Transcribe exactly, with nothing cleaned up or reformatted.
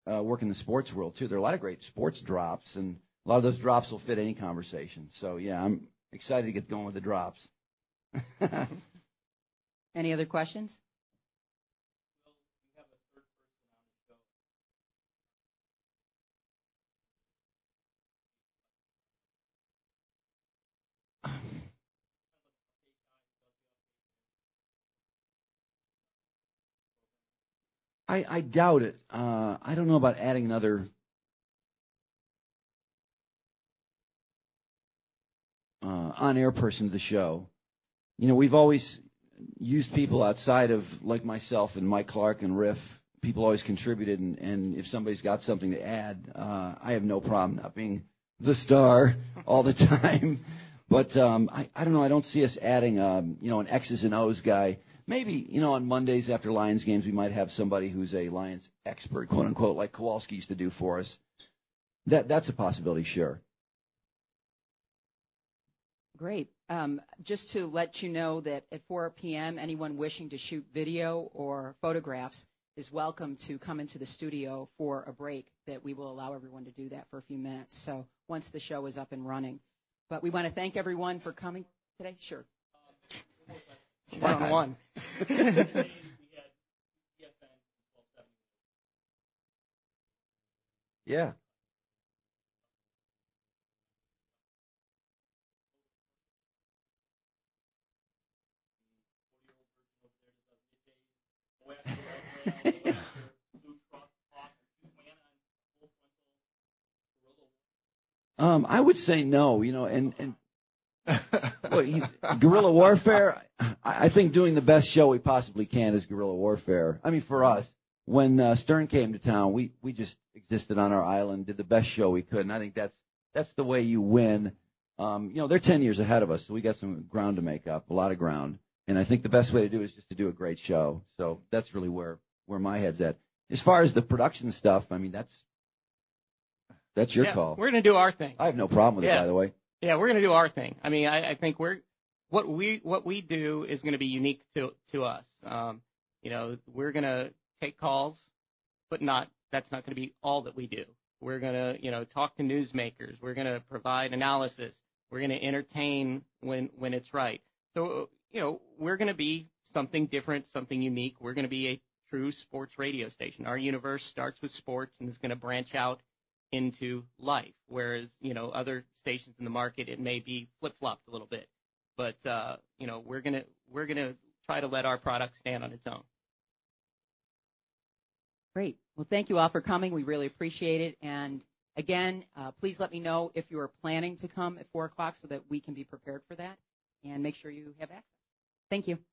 uh, work in the sports world too. There are a lot of great sports drops, and a lot of those drops will fit any conversation. So yeah, I'm excited to get going with the drops. Any other questions? I, I doubt it. Uh, I don't know about adding another uh, on-air person to the show. You know, we've always used people outside of, like myself and Mike Clark and Riff. People always contributed, and, and if somebody's got something to add, uh, I have no problem not being the star all the time. But um, I, I don't know. I don't see us adding, um, you know, an X's and O's guy. Maybe, you know, on Mondays after Lions games, we might have somebody who's a Lions expert, quote unquote, like Kowalski used to do for us. That that's a possibility, sure. Great. Um, just to let you know that at four p.m., anyone wishing to shoot video or photographs is welcome to come into the studio for a break, that we will allow everyone to do that for a few minutes. So once the show is up and running. But we want to thank everyone for coming today. Sure. One on one. Yeah. um, I would say no, you know, and, and well, you, guerrilla warfare, I, I think doing the best show we possibly can is guerrilla warfare. I mean, for us, when uh, Stern came to town, we, we just existed on our island, did the best show we could, and I think that's that's the way you win. Um, you know, they're ten years ahead of us, so we got some ground to make up, a lot of ground. And I think the best way to do it is just to do a great show. So that's really where, where my head's at. As far as the production stuff, I mean, that's that's your yeah, call. We're going to do our thing. I have no problem with yeah. it, by the way. Yeah, we're going to do our thing. I mean, I, I think we're what we what we do is going to be unique to to us. Um, you know, we're going to take calls, but not that's not going to be all that we do. We're going to, you know, talk to newsmakers. We're going to provide analysis. We're going to entertain when when it's right. So, you know, we're going to be something different, something unique. We're going to be a true sports radio station. Our universe starts with sports and is going to branch out into life, whereas, you know, other stations in the market, it may be flip-flopped a little bit. But, uh, you know, we're going to we're going to try to let our product stand on its own. Great. Well, thank you all for coming. We really appreciate it. And, again, uh, please let me know if you are planning to come at four o'clock so that we can be prepared for that, and make sure you have access. Thank you.